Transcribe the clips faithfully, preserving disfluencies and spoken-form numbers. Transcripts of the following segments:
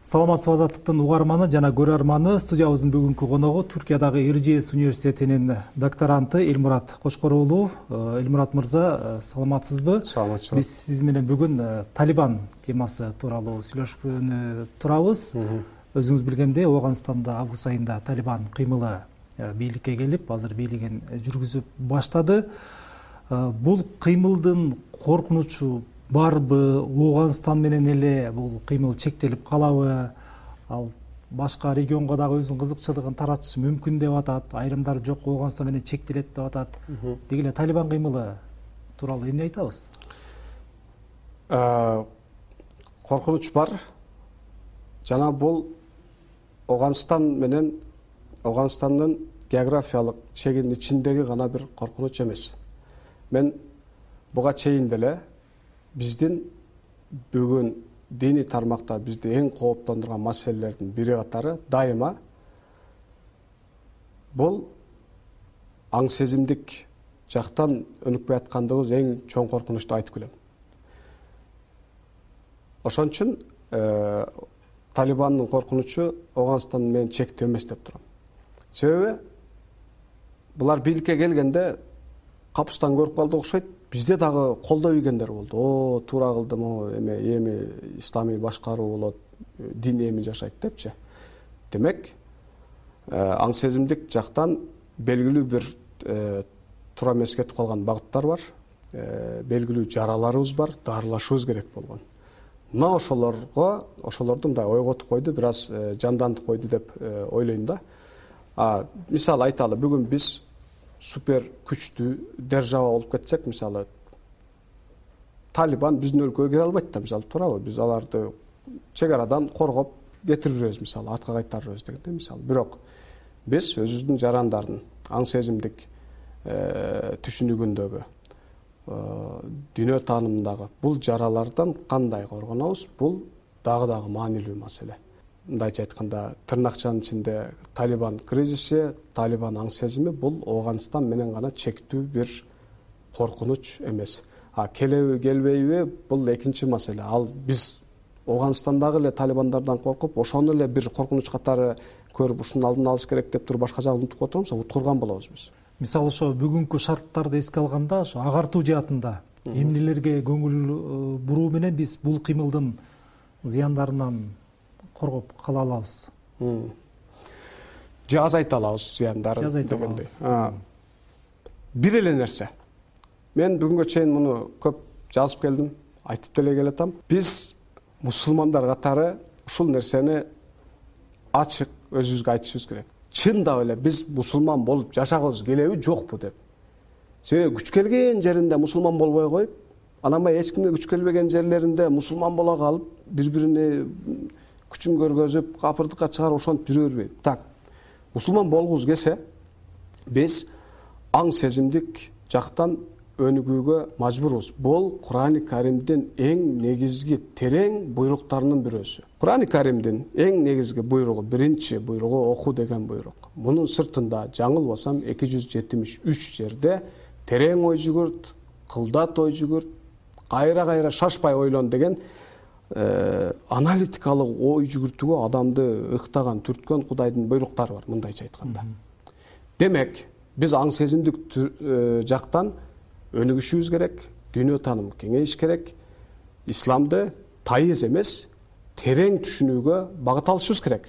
Саламатсыз азаттыктын угарманы жана көрөрманы, студиябыздын бүгүнкү коногу Түркиядагы Эржиес университетинин докторанты Элмурат Кошкор уулу. Элмурат мырза, саламатсызбы? Саламатчылык. Биз сиз менен бүгүн Талибан темасы тууралуу сүйлөшкөнү турабыз. Өзүңүз билгендей, Ооганстанда август айында Талибан кыймылы бийликке келип, азыр бийлигин жүргүзүп баштады. Бул кыймылдын коркунучу барбы? Ооганстан менен эле бул кыймыл чектелип калабы? Ал башка регионго дагы өзүнүн кызыкчылыгын таратышы мүмкүн деп атат. Айрымдары жок, Ооганстан менен чектелет деп атат. Деги эле Талибан кыймылы тууралуу эмне айтабыз? Коркунуч бар. Жана бул Ооганстан менен Ооганстандын географиялык чегинин ичиндеги гана бир коркунуч эмес. Мен буга чейин деле биздин бүгүн диний тармакта бизди эң кооптондурган маселелердин бири катары дайыма бул аң сезимдик жактан өнүкпөй аткандыгыбыз эң чоң коркунучту айтып келем. Ошон үчүн Талибандын коркунучу Ооганстан менен чектүү эмес деп турам. Себеби булар бийликке келгенде капыстан көрүп калды окшойт. Бизде дагы колдоо ийгендер болду. О, туура кылдым, о, эме эми исламий башкаруу болот, дин эми жашайт депчи. Демек, аң сезимдик жактан белгилүү бир туура эмес кетип калган багыттар бар. Белгилүү жараларыбыз бар, дарылашыбыз керек болгон. Мына ошолорго, ошолорду мындай ойготуп койду, бир аз жандантып койду деп ойлойм да. Мисалы айталы, бүгүн биз супер күчтүү держава болуп кетсек, мисалы Талибан биздин өлкөгө кире албайт да, мисалы, туурабы? Биз аларды чек арадан коргоп кетиребиз, мисалы, атка кайтарыбыз дегенде, мисалы. Бирок биз өзүбүздүн жарандардын аң сезимдик түшүнүгүндөгү, дүйнө таанымындагы бул жаралардан кандай коргонобуз? Бул дагы дагы маанилүү маселе. Мындайча айтканда, тырнакчанын ичинде Талибан кризиси, Талибан аң сезими бул Ооганстан менен гана чектүү бир коркунуч эмес. А келеби, келбейби бул экинчи маселе. Ал биз Ооганстандагы эле Талибандардан коркуп, ошону эле бир коркунуч катары көрүп, ушунун алдын алыш керек деп туруп башка жагын унутуп отурмузбу? Уткурган болобуз биз. Мисалы ошо бүгүнкү шарттарды эске алганда, ошо агартуу жаатында эмнелерге көңүл буруу менен биз бул кыймылдын зыяндарынан коргоп кала алабыз? Же азайта алабыз зыяндарын дегендей. Бир эле нерсе. Мен бүгүнгө чейин муну көп жазып келдим, айтып деле келатам. Биз мусулмандар катары ушул нерсени ачык өзүбүзгө айтышыбыз керек. Чындап эле биз мусулман болуп жашагыбыз келеби, жокпу деп. Себеби күч келген жеринде мусулман болбой коюп, анан баягы эч кимге күч келбеген жерлеринде мусулман бола калып, бири-бирине күчүн көргөзүп, капырдыкка чыгарып ошонуп жүрө бербейт. Так, мусулман болгубуз келсе, биз аң сезимдик жактан өнүгүүгө мажбурбуз. Бул Кур'ан-ы Каримдин эң негизги терең буйруктарынын бирөөсү. Кур'ан-ы Каримдин эң негизги буйругу, биринчи буйругу оку деген буйрук. Мунун сыртында жаңылбасам эки жүз жетимиш үч жерде терең ой жүгүрт, кылдат ой жүгүрт, кайра-кайра шашпай ойлон деген аналитикалык ой жүгүртүүгө адамды ыктаган, түрткөн Кудайдын буйруктары бар, мындайча айтканда. Демек, биз аң сезимдик жактан өнүгүшүбүз керек, дүйнө таанымы кеңейиш керек, исламды тайыз эмес, терең түшүнүүгө багыт алышыбыз керек.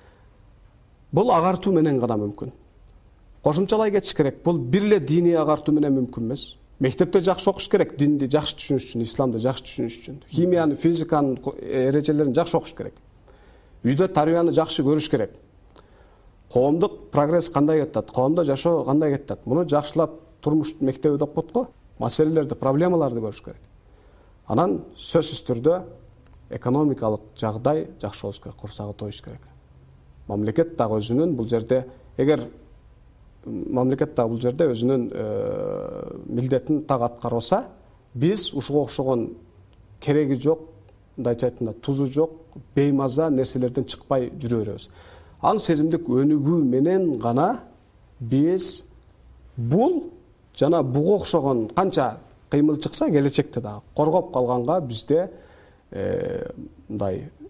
Бул агартуу менен гана мүмкүн. Кошумчалай кетиш керек. Бул бир эле диний агартуу менен мүмкүн эмес. Мектепте жакшы окуш керек, динди жакшы түшүнүш үчүн, исламды жакшы түшүнүш үчүн. Химияны, физиканын эрежелерин жакшы окуш керек. Үйдө тарбияны жакшы көрүш керек. Коомдук прогресс кандай кетет, коомдо жашоо кандай кетет. Муну жакшылап турмуш мектеби деп коет го. Маселелерди, проблемаларды көрүш керек. Анан сөзсүз түрдө экономикалык жагдай жакшы болуш керек, курсагы тоюш керек. Мамлекет дагы өзүнүн бул жерде, эгер мамлекет дагы бул жерде өзүнүн милдетин так аткарбаса, биз ушуга окшогон кереги жок, мындайча айтканда тузу жок, беймаза нерселерден чыкпай жүрө беребиз. Аң сезимдик өнүгүү менен гана биз бул жана буга окшогон канча кыймыл чыкса келечекте дагы коргоп калганга бизде мындай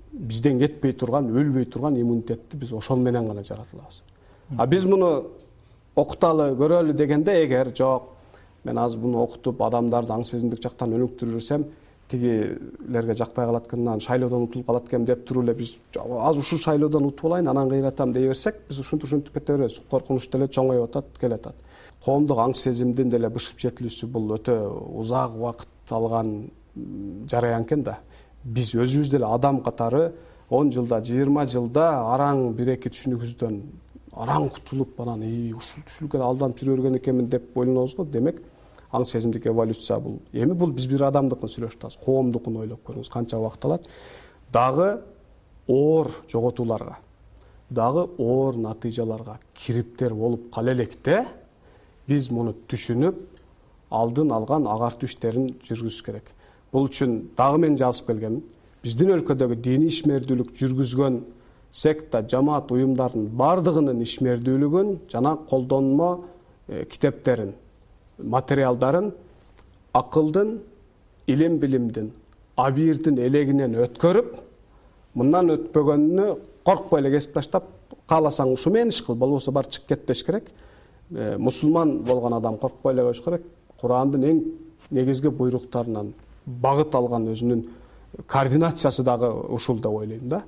бизден кетпей турган, өлбөй турган иммунитетти биз ошол менен гана жарата алабыз. А биз муну окуталы, көрөлү дегенде эгер жок, мен азыр муну окутуп адамдарды аң сезимдик жактан өнүктүрө берсем, тигилерге жакпай калат экен, анан шайлоодон утулуп калат экен деп туруп эле биз азыр ушул шайлоодон утуп алайын, анан кыйратам дей берсек, биз ушинтип ушинтип кете беребиз. Коркунуч деле чоңоюп атат, келатат. Коомдук аң сезимдин деле бышып жетилүүсү бул өтө узак убакыт алган жараян экен да. Биз өзүбүз деле адам катары он жылда, жыйырма жылда араң бир эки түшүнүгүбүздөн араң кутулуп, анан ушул түшүнүккө алданып жүрө берген экенмин деп ойлонобуз го. Демек, аң сезимдик эволюция бул. Эми бул биз бир адамдыкын сүйлөшүп атабыз. Коомдукун ойлоп көрүңүз, канча убакыт алат. Дагы оор жоготууларга, дагы оор натыйжаларга кириптер болуп кала электе, биз муну түшүнүп, алдын алган агартуу иштерин жүргүзүш керек. Бул үчүн дагы мен жазып келгенмин. Биздин өлкөдөгү диний ишмердүүлүк жүргүзгөн секта, жамаат, уюмдардын бардыгынын ишмердүүлүгүн жана колдонмо китептерин, материалдарын акылдын, илим билимдин, абийирдин элегинен өткөрүп, мындан өтпөгөнүнө коркпой эле кесип таштап, кааласаң ушу менен иш кыл, болбосо бар чыгып кет деш керек. Мусулман болгон адам коркпой эле коюш керек. Курандын эң негизги буйруктарынан багыт алган өзүнүн координациясы дагы ушул деп ойлойм да.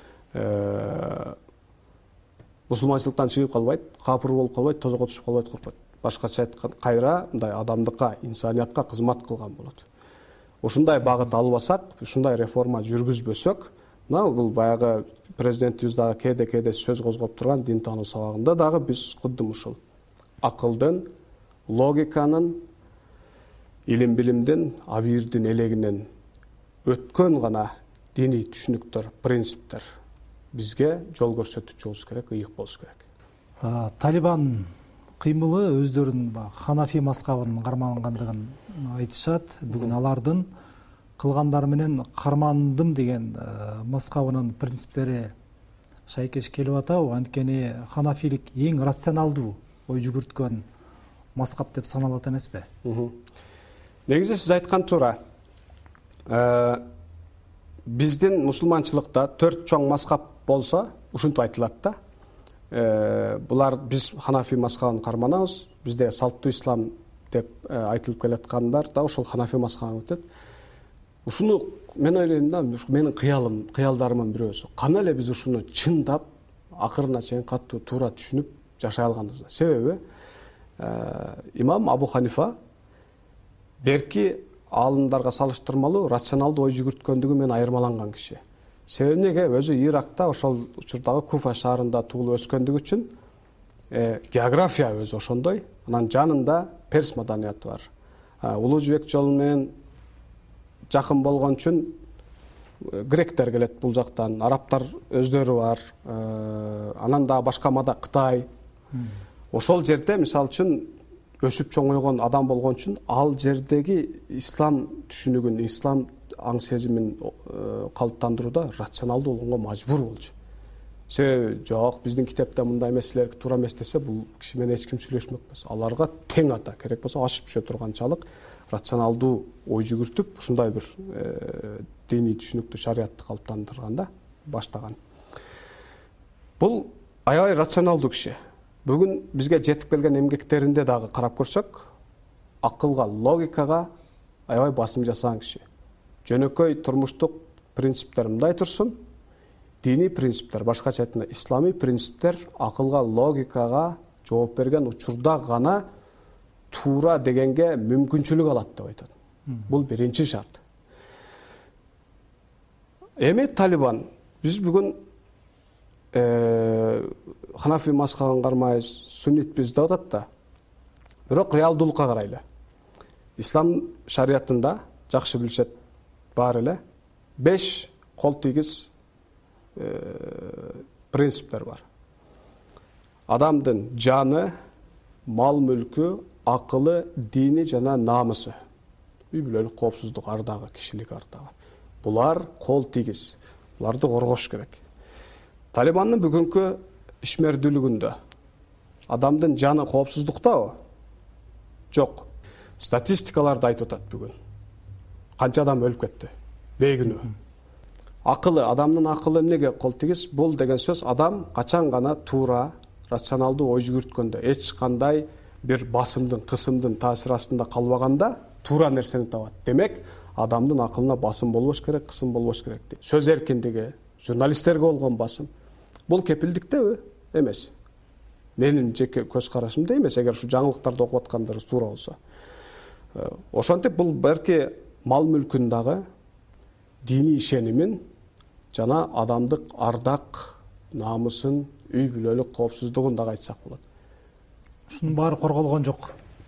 Мусулманчылыктан чыгып калбайт, капыр болуп калбайт, тозокко түшүп калбайт, коркпойт. Башкача айтканда, кайра мындай адамдыкка, инсаниятка кызмат кылган болот. Ушундай багыт албасак, ушундай реформа жүргүзбөсөк, мына бул баягы президентибиз дагы кээде-кээде сөз козгоп турган дин таануу сабагында дагы биз кудум ушул акылдын, логиканын, илим билимдин, абийирдин элегинен өткөн гана диний түшүнүктөр, принциптер бизге жол көрсөтүүчү болуш керек, ыйык болуш керек. Талибан кыймылы өздөрүнүн ханафи мазхабын кармангандыгын айтышат. Бүгүн алардын кылгандары менен кармандым деген мазхабынын принциптери шайкеш келип атабы? Анткени ханафилик эң рационалдуу ой жүгүрткөн мазхаб деп саналат эмеспи? Негизи сиз айткан туура. Биздин мусулманчылыкта төрт чоң мазхаб болсо, ушинтип айтылат да. Булар биз ханафи мазхабын карманабыз. Бизде салттуу ислам деп айтылып келаткандар да ошол ханафи мазхабын өтөт. Ушуну мен ойлойм да, менин кыялым, кыялдарымдын бирөөсү. Кана эле биз ушуну чындап, акырына чейин катуу туура түшүнүп жашай алганбыз. Себеби имам Абу Ханифа берки алымдарга салыштырмалуу рационалдуу ой жүгүрткөндүгү менен айырмаланган киши. Себеби неге? Өзү Иракта, ошол учурдагы Куфа шаарында туулуп өскөндүгү үчүн география өзү ошондой. Анан жанында перс маданияты бар. Улуу жибек жолу менен жакын болгон үчүн гректер келет бул жактан, арабтар өздөрү бар. Анан да башка мада Кытай. Ошол жерде мисалы үчүн өсүп чоңойгон адам болгон үчүн ал жердеги ислам түшүнүгүн, ислам аң сезимин калыптандырууда рационалдуу болгонго мажбур болчу. Себеби жок, биздин китепте мындай эмеслер туура эмес десе, бул киши менен эч ким сүйлөшмөк эмес. Аларга тең ата, керек болсо ашып түшө турганчалык рационалдуу ой жүгүртүп, ушундай бир диний түшүнүктү, шариятты калыптандырган да, баштаган. Бул аябай рационалдуу киши. Бүгүн бизге жетип келген эмгектеринде дагы карап көрсөк, акылга, логикага аябай басым жасаган киши. Жөнөкөй турмуштук принциптер мындай турсун, диний принциптер, башкача айтканда ислами принциптер акылга, логикага жооп берген учурда гана туура дегенге мүмкүнчүлүк алат деп айтат. Бул биринчи шарт. Эми Талибан, биз бүгүн ханафи мазхабын кармайбыз, суннитпиз деп атат да. Бирок реалдуулукка карайлы. Ислам шариятында жакшы билишет бар эле беш кол тийгиз принциптер бар. Адамдын жаны, мал мүлкү, акылы, дини жана намысы. Үй бүлөлүк коопсуздук ардагы, кишилик ардагы. Булар кол тийгиз. Буларды коргош керек. Талибандын бүгүнкү ишмердүүлүгүндө адамдын жаны коопсуздуктабы? Жок. Статистикаларды айтып атат бүгүн. Канча адам өлүп кетти бейкүнөө. акылы, адамдын акылы эмнеге кол тийгиз? Бул деген сөз адам качан гана туура, рационалдуу ой жүгүрткөндө, эч кандай бир басымдын, кысымдын таасири астында калбаганда туура нерсени табат. Демек, адамдын акылына басым болбош керек, кысым болбош керек дейт. Сөз эркиндиги, журналисттерге болгон басым. Бул кепилдиктеби? Эмес. Менин жеке көз карашымда эмес, эгер ушу жаңылыктарды окуп аткандарыбыз туура болсо. Ошентип бул балки мал мүлкүн дагы, диний ишенимин жана адамдык ардак, намысын, үй бүлөлүк коопсуздугун дагы айтсак болот. Ушунун баары корголгон жок.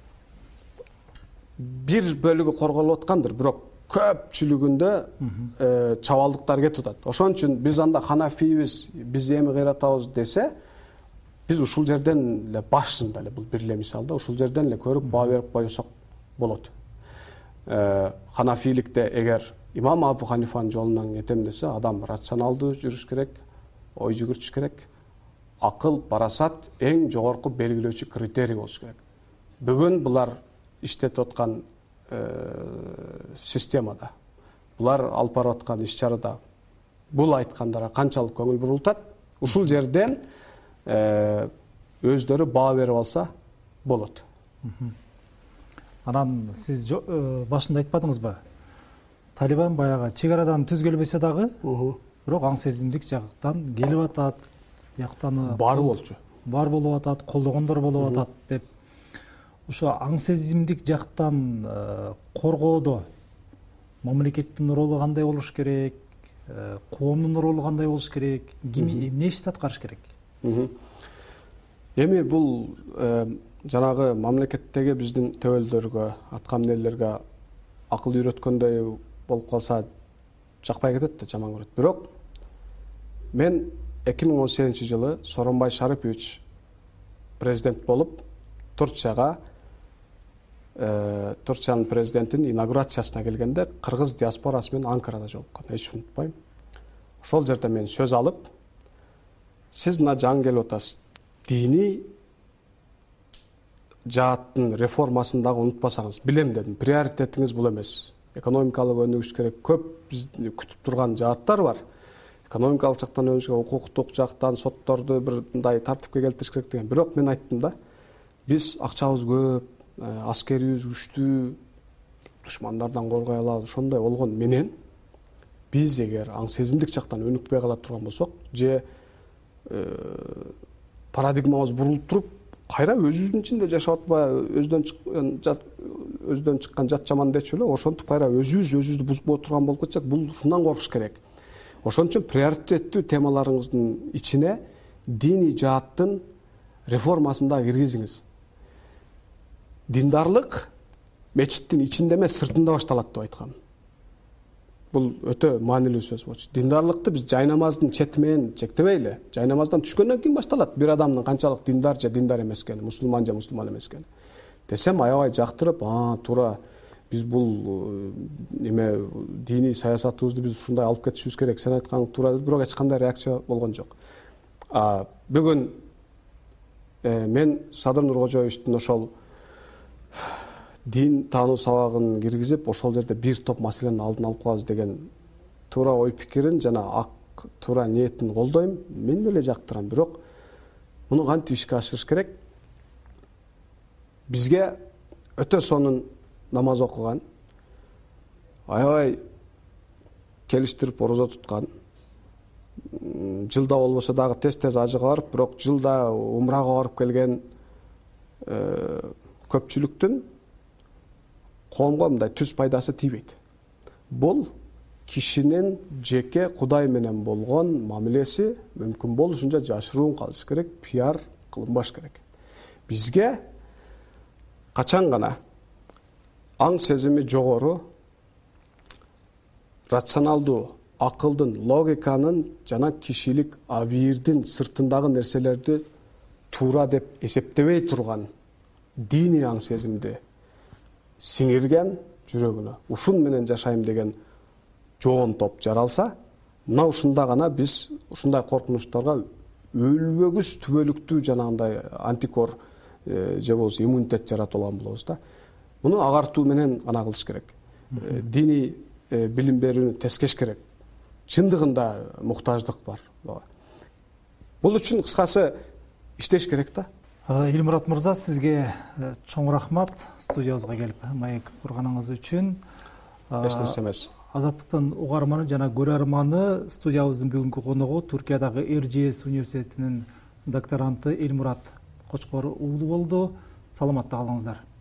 Бир бөлүгү корголуп аткандыр, бирок көпчүлүгүндө э, чабалдыктар кетип атат. Ошон үчүн биз анда ханафийбиз, биз эми кыйратабыз десе, биз ушул жерден эле башында эле бул бир эле мисалда ушул жерден эле көрүп баа берип койсок болот. Э, ханафийликте эгер имам Абу Ханифанын жолунан кетем десе, адам рационалдуу жүрүш керек, ой жүгүртүш керек. Акыл, парасат эң жогорку белгилөөчү критерий болуш керек. Бүгүн булар иштетип аткан системада, булар алып барып аткан иш чарада бул айткандара канчалык көңүл бурултат, ушул жерден өздөрү баа берип алса болот. Анан сиз башында айтпадыңызбы? Талибан баягы чек арадан түз келбесе дагы, бирок аң сезимдик жактан келип атат, бияктан бар болчу. Бар болуп атат, колдогондор болуп атат деп. Ошо аң сезимдик жактан коргоодо мамлекеттин ролу кандай болуш керек, коомдун ролу кандай болуш керек, ким эмне ишти аткарыш керек? Эми бул жанагы мамлекеттеги биздин төбөлдөргө, аткаминерлерге акыл үйрөткөндөй болуп калса жакпай кетет да, жаман көрөт. Бирок мен эки миң он сегизинчи жылы Сооронбай Шарипович президент болуп Турцияга Турциянын президентинин инаугурациясына келгенде кыргыз диаспорасы менен Анкарада жолуккан, эч унутпайм. Ошол жерде мен сөз алып, сиз мына жаңы келип атасыз, диний жааттын реформасын дагы унутпасаңыз, билем дедим, приоритетиңиз бул эмес. Экономикалык өнүгүш керек, көп биз күтүп турган жааттар бар. Экономикалык жактан өнүгүш керек, укуктук жактан сотторду бир мындай тартипке келтириш керек деген. Бирок мен айттым да, биз акчабыз көп, аскерибиз күчтүү, душмандардан коргой алабыз, ошондой болгон менен биз эгер аң сезимдик жактан өнүкпөй кала турган болсок, же парадигмабыз бурулуп туруп, кайра өзүбүздүн ичинде жашап атпайбы, өздөн чыккан жат өздөн чыккан жат жаман дечү эле, ошентип кайра өзүбүз өзүбүздү бузуп кое турган болуп кетсек, бул ушундан коркуш керек. Ошон үчүн приоритеттүү темаларыңыздын ичине диний жааттын реформасын да киргизиңиз. Диндарлык мечиттин ичинде эмес, сыртында башталат деп айткам. Бул өтө маанилүү сөз болчу. Диндарлыкты биз жайнамаздын чети менен чектебейли. Жайнамаздан түшкөндөн кийин башталат бир адамдын канчалык диндар же диндар эмес экени, мусулман же мусулман эмес экени. Десем аябай жактырып, а туура биз бул эме диний саясатыбызды биз ушундай алып кетишибиз керек, сен айтканың туура деп, бирок эч кандай реакция болгон жок. А бүгүн мен Садыр Нуркожоевичтин ошол дин таануу сабагын киргизип, ошол жерде бир топ маселенин алдын алып коебуз деген туура ой пикирин жана ак туура ниетин колдойм. Мен деле жактырам, бирок муну кантип ишке ашырыш керек? Бизге өтө сонун намаз окуган, аябай келиштирип орозо туткан, жылда болбосо дагы тез-тез ажыга барып, бирок жылда умрага барып келген көпчүлүктүн коомго мындай түз пайдасы тийбейт. Бул кишинин жеке Кудай менен болгон мамилеси мүмкүн болушунча жашыруун калыш керек, пиар кылынбаш керек. Бизге качан гана аң сезими жогору, рационалдуу, акылдын, логиканын жана кишилик абийирдин сыртындагы нерселерди туура деп эсептебей турган диний аң сезимди сиңирген жүрөгүнө, ушун менен жашайм деген жоон топ жаралса, мына ушунда гана биз ушундай коркунучтарга өлбөгүс түбөлүктүү жанагындай антикор же болбосо иммунитет жаратып алган болобуз да. Муну агартуу менен гана кылыш керек. Диний билим берүүнү тескеш керек. чындыгында муктаждык бар. Бул үчүн кыскасы иштеш керек да. Элмурат мырза, сизге чоң рахмат студиябызга келип маек курганыңыз үчүн. Эч нерсе эмес. Азаттыктын угарманы жана көрөрманы студиябыздын бүгүнкү коногу Түркиядагы Эржиэс университетинин докторанты Элмурат Кочкор уулу болду. Саламатта калыңыздар.